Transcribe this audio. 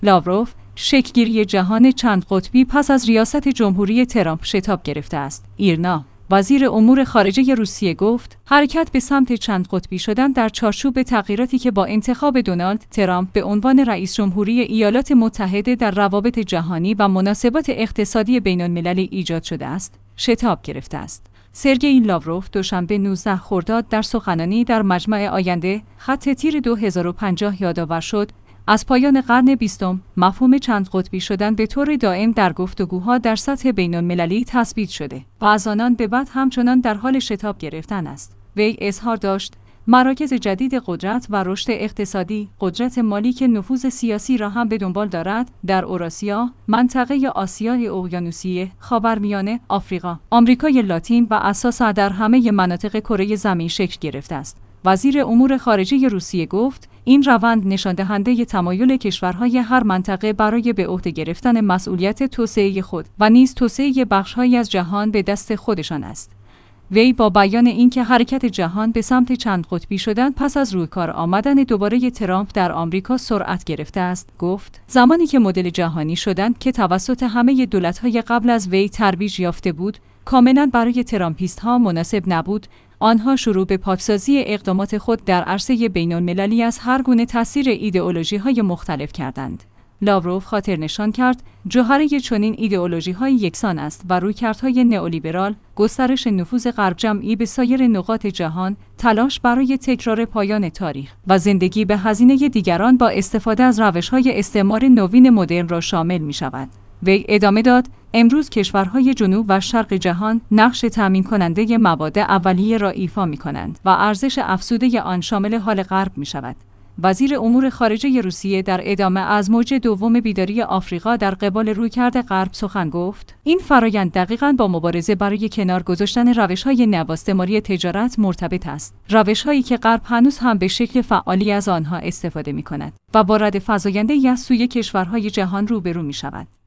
لاوروف، شکل‌گیری جهان چند قطبی پس از ریاست جمهوری ترامپ شتاب گرفته است. ایرنا، وزیر امور خارجه روسیه گفت حرکت به سمت چند قطبی شدن در چارچوب تغییراتی که با انتخاب دونالد ترامپ به عنوان رئیس جمهوری ایالات متحده در روابط جهانی و مناسبات اقتصادی بین‌المللی ایجاد شده است، شتاب گرفته است. سرگئی لاوروف دوشنبه 19 خرداد در سخنرانی در مجمع آینده خط تیر 2050 یادآور شد از پایان قرن 20 مفهوم چند قطبی شدن به طور دائم در گفتگوها در سطح بین‌المللی تثبیت شده و از آنان به بعد همچنان در حال شتاب گرفتن است. وی اظهار داشت مراکز جدید قدرت و رشد اقتصادی، قدرت مالی که نفوذ سیاسی را هم به دنبال دارد، در اوراسیا، منطقه آسیای اقیانوسیه، خاورمیانه، آفریقا، آمریکای لاتین و اساساً در همه مناطق کره زمین شکل گرفته است. وزیر امور خارجه روسیه گفت این روند نشان دهنده تمایل کشورهای هر منطقه برای به عهده گرفتن مسئولیت توسعه خود و نیز توسعه بخش‌هایی از جهان به دست خودشان است. وی با بیان اینکه حرکت جهان به سمت چند قطبی شدن پس از رویکار آمدن دوباره ترامپ در آمریکا سرعت گرفته است، گفت زمانی که مدل جهانی شدن که توسط همه دولت‌های قبل از وی ترویج یافته بود، کاملاً برای ترامپیست‌ها مناسب نبود. آنها شروع به پاکسازی اقدامات خود در عرصه بین‌المللی از هر گونه تاثیر ایدئولوژی‌های مختلف کردند. لاوروف خاطر نشان کرد جوهره چنین ایدئولوژی‌های یکسان است و رویکردهای نئولیبرال، گسترش نفوذ غرب جمعی به سایر نقاط جهان، تلاش برای تکرار پایان تاریخ و زندگی به هزینه دیگران با استفاده از روش‌های استعمار نوین مدرن را شامل می‌شود. وی ادامه داد امروز کشورهای جنوب و شرق جهان نقش تامین کننده مواد اولیه را ایفا می‌کنند و ارزش افزوده آن شامل حال غرب می‌شود. وزیر امور خارجه روسیه در ادامه از موج دوم بیداری آفریقا در قبال رویکرد غرب سخن گفت این فرایند دقیقاً با مبارزه برای کنار گذاشتن روش‌های نواستعماری تجارت مرتبط است، روش‌هایی که غرب هنوز هم به شکل فعالی از آنها استفاده می‌کند و با رد فزاینده‌ای از سوی کشورهای جهان روبرو می‌شود.